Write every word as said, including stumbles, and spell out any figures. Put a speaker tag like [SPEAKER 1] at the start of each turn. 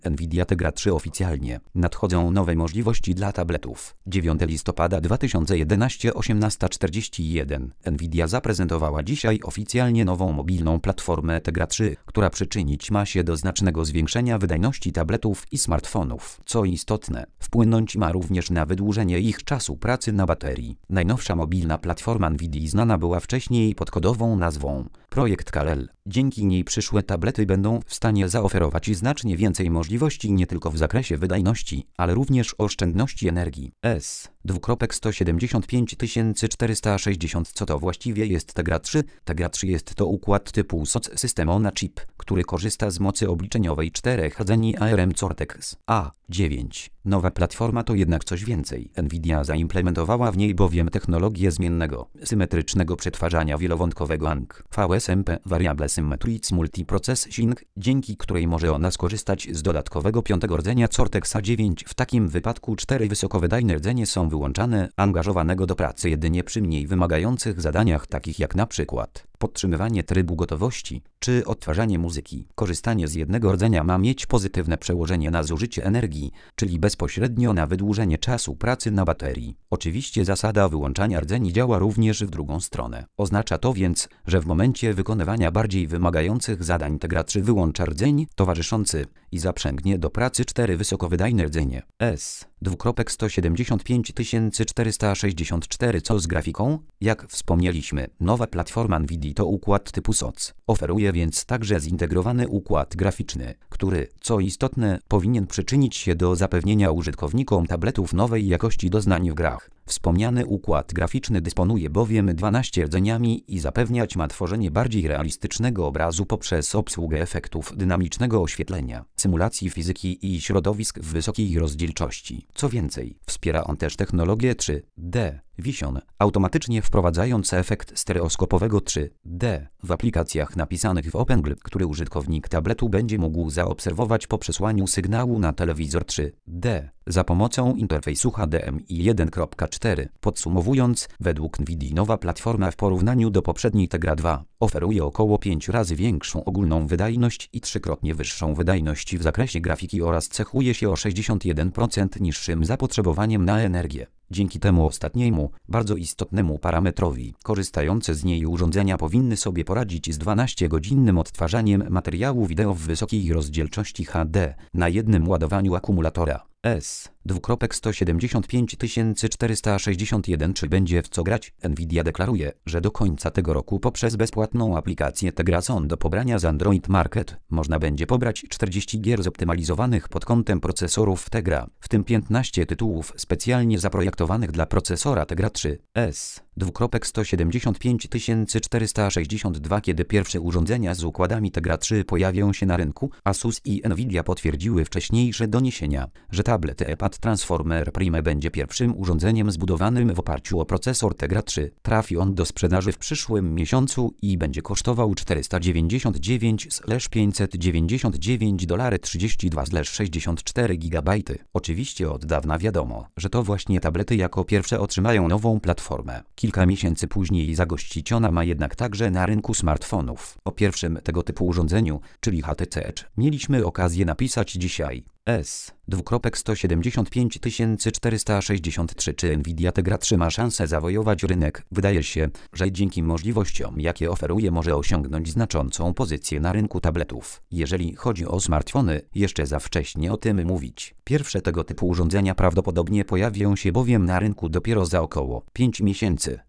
[SPEAKER 1] Nvidia Tegra trzy oficjalnie. Nadchodzą nowe możliwości dla tabletów. dziewiątego listopada dwa tysiące jedenastego, osiemnasta czterdzieści jeden. Nvidia zaprezentowała dzisiaj oficjalnie nową mobilną platformę Tegra trzy, która przyczynić ma się do znacznego zwiększenia wydajności tabletów i smartfonów. Co istotne, wpłynąć ma również na wydłużenie ich czasu pracy na baterii. Najnowsza mobilna platforma Nvidii znana była wcześniej pod kodową nazwą Projekt Kal-El. Dzięki niej przyszłe tablety będą w stanie zaoferować znacznie więcej możliwości nie tylko w zakresie wydajności, ale również oszczędności energii. S sto siedemdziesiąt pięć tysięcy czterysta sześćdziesiąt. Co to właściwie jest Tegra trzy? Tegra trzy jest to układ typu S O C System on a Chip, który korzysta z mocy obliczeniowej czterech rdzeni A R M Cortex A dziewięć. Nowa platforma to jednak coś więcej. Nvidia zaimplementowała w niej bowiem technologię zmiennego, symetrycznego przetwarzania wielowątkowego A N C V S M P Variable Symmetric Multiprocessing, dzięki której może ona skorzystać z dodatkowego piątego rdzenia Cortex A dziewięć. W takim wypadku cztery wysokowydajne rdzenie są wyłączane, angażowanego do pracy jedynie przy mniej wymagających zadaniach takich jak na przykład podtrzymywanie trybu gotowości czy odtwarzanie muzyki. Korzystanie z jednego rdzenia ma mieć pozytywne przełożenie na zużycie energii, czyli bezpośrednio na wydłużenie czasu pracy na baterii. Oczywiście zasada wyłączania rdzeni działa również w drugą stronę. Oznacza to więc, że w momencie wykonywania bardziej wymagających zadań Tegra trzy wyłącza rdzeń towarzyszący i zaprzęgnie do pracy cztery wysokowydajne rdzenie. S sto siedemdziesiąt pięć tysięcy czterysta sześćdziesiąt cztery. Co z grafiką? Jak wspomnieliśmy, nowa platforma Nvidii to układ typu S O C. Oferuje więc także zintegrowany układ graficzny, który, co istotne, powinien przyczynić się do zapewnienia użytkownikom tabletów nowej jakości doznań w grach. Wspomniany układ graficzny dysponuje bowiem dwunastoma rdzeniami i zapewniać ma tworzenie bardziej realistycznego obrazu poprzez obsługę efektów dynamicznego oświetlenia, symulacji fizyki i środowisk w wysokiej rozdzielczości. Co więcej, wspiera on też technologię trzy D Vision, automatycznie wprowadzając efekt stereoskopowego trzy D w aplikacjach napisanych w OpenGL, który użytkownik tabletu będzie mógł zaobserwować po przesłaniu sygnału na telewizor trzy D za pomocą interfejsu H D M I jeden kropka cztery. Podsumowując, według Nvidii nowa platforma w porównaniu do poprzedniej Tegra dwa oferuje około pięć razy większą ogólną wydajność i trzykrotnie wyższą wydajność w zakresie grafiki oraz cechuje się o sześćdziesiąt jeden procent niższym zapotrzebowaniem na energię. Dzięki temu ostatniemu, bardzo istotnemu parametrowi, korzystające z niej urządzenia powinny sobie poradzić z dwunastogodzinnym odtwarzaniem materiału wideo w wysokiej rozdzielczości H D na jednym ładowaniu akumulatora. S sto siedemdziesiąt pięć tysięcy czterysta sześćdziesiąt jeden. Czy będzie w co grać? Nvidia deklaruje, że do końca tego roku poprzez bezpłatną aplikację Tegra Zone do pobrania z Android Market można będzie pobrać czterdzieści gier zoptymalizowanych pod kątem procesorów Tegra, w tym piętnaście tytułów specjalnie zaprojektowanych dla procesora Tegra trzy. S sto siedemdziesiąt pięć tysięcy czterysta sześćdziesiąt dwa. Kiedy pierwsze urządzenia z układami Tegra trzy pojawią się na rynku, Asus i Nvidia potwierdziły wcześniejsze doniesienia, że tablet E-Pad Transformer Prime będzie pierwszym urządzeniem zbudowanym w oparciu o procesor Tegra trzy. Trafi on do sprzedaży w przyszłym miesiącu i będzie kosztował czterysta dziewięćdziesiąt dziewięć pięćset dziewięćdziesiąt dziewięć dolarów trzydzieści dwa sześćdziesiąt cztery gigabajty. Oczywiście od dawna wiadomo, że to właśnie tablety jako pierwsze otrzymają nową platformę. Kilka miesięcy później zagościć ona ma jednak także na rynku smartfonów. O pierwszym tego typu urządzeniu, czyli H T C Edge, mieliśmy okazję napisać dzisiaj. S sto siedemdziesiąt pięć tysięcy czterysta sześćdziesiąt trzy. Czy Nvidia Tegra trzy ma szansę zawojować rynek? Wydaje się, że dzięki możliwościom, jakie oferuje, może osiągnąć znaczącą pozycję na rynku tabletów. Jeżeli chodzi o smartfony, jeszcze za wcześnie o tym mówić. Pierwsze tego typu urządzenia prawdopodobnie pojawią się bowiem na rynku dopiero za około pięć miesięcy.